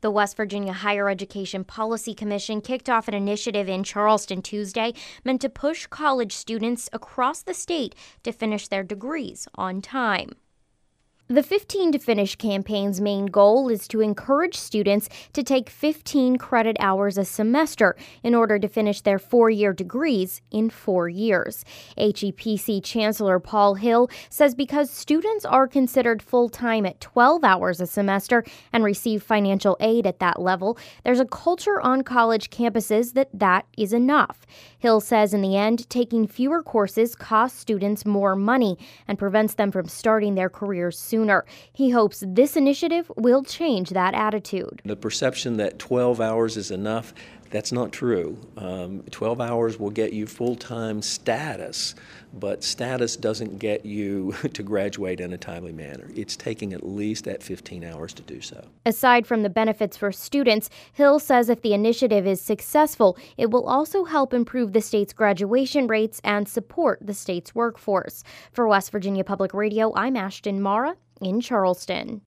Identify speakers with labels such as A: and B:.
A: The West Virginia Higher Education Policy Commission kicked off an initiative in Charleston Tuesday meant to push college students across the state to finish their degrees on time. The 15 to Finish campaign's main goal is to encourage students to take 15 credit hours a semester in order to finish their 4-year degrees in 4 years. HEPC Chancellor Paul Hill says because students are considered full-time at 12 hours a semester and receive financial aid at that level, there's a culture on college campuses that is enough. Hill says in the end, taking fewer courses costs students more money and prevents them from starting their careers sooner. He hopes this initiative will change that attitude.
B: The perception that 12 hours is enough, that's not true. 12 hours will get you full-time status, but status doesn't get you to graduate in a timely manner. It's taking at least that 15 hours to do so.
A: Aside from the benefits for students, Hill says if the initiative is successful, it will also help improve the state's graduation rates and support the state's workforce. For West Virginia Public Radio, I'm Ashton Mara in Charleston.